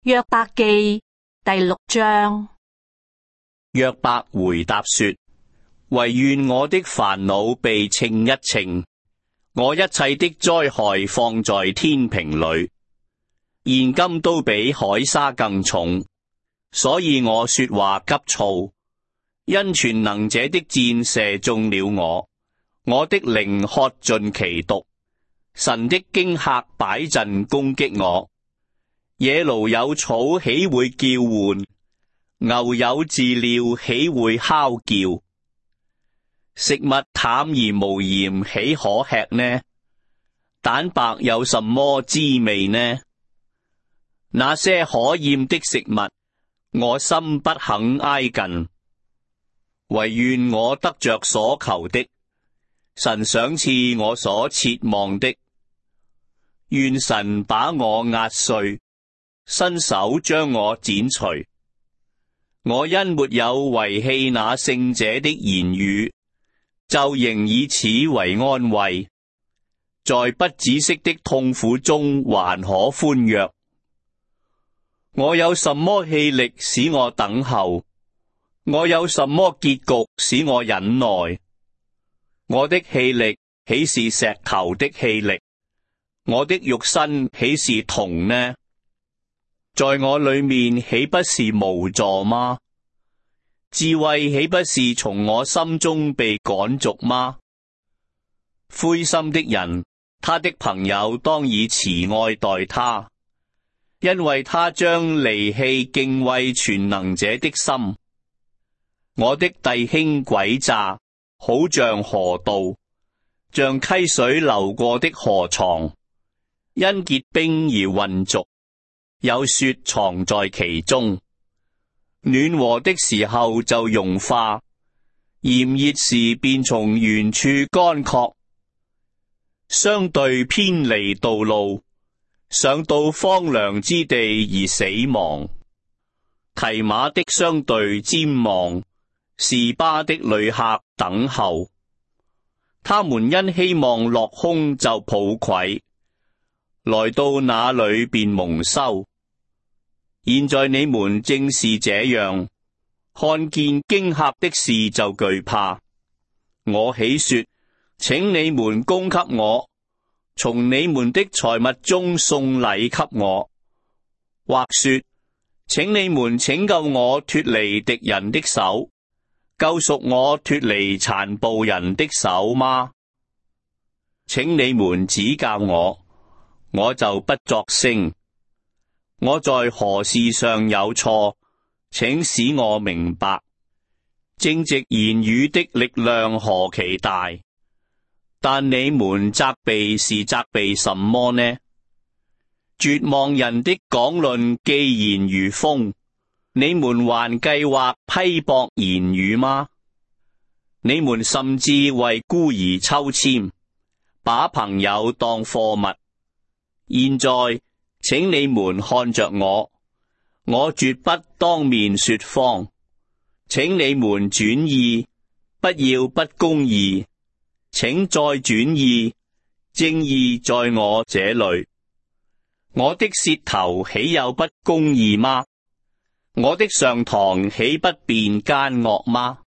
約伯記第6章。 約伯回答說：惟願我的煩惱被稱一稱，我一切的災害放在天平裏，現今都比海沙更重，所以我說話急躁，因全能者的箭射中了我的靈喝盡其毒，神的驚嚇擺陣攻擊我。野驢有草豈會叫喚？牛有飼料豈會哮叫？食物淡而無鹽豈可吃呢？蛋白有什麼滋味呢？那些可厭的食物，我心不肯挨近。惟願我得着所求的，神賞賜我所切望的。願神把我壓碎，伸手將我剪除。我因沒有遺棄那聖者的言語，就仍以此為安慰，在不止息的痛苦中還可歡躍。我有什麼氣力使我等候？我有什麼結局使我忍耐？我的氣力豈是石頭的氣力？我的肉身豈是銅呢？在我裏面豈不是無助嗎？智慧豈不是從我心中被趕逐嗎？灰心的人，他的朋友當以慈愛待他，因為他將離棄敬畏全能者的心。我的弟兄詭詐，好像河道，像溪水流過的河床，因結冰而渾濁，有雪藏在其中。暖和的時候就融化，炎熱時便從原處乾涸。相對偏離道路，上到荒涼之地而死亡。提馬的相對瞻望，示巴的旅客等候。他們因希望落空就抱愧，來到那裏便蒙羞。現在你們正是這樣，看見驚嚇的事就懼怕。我豈說，請你們供給我，從你們的財物中送禮給我，或說，請你們拯救我脫離敵人的手，救贖我脫離殘暴人的手嗎？請你們指教我，我就不作聲。我在何事上有錯？請使我明白。正直言語的力量何其大！但你們責備是責備什麼呢？絕望人的講論既然如風，你們還計劃批駁言語嗎？你們甚至為孤兒抽籤，把朋友當貨物。現在請你們看着我絕不當面說謊。請你們轉意，不要不公義。請再轉意，正義在我這裏。我的舌頭豈有不公義嗎？我的上膛豈不辯奸惡嗎？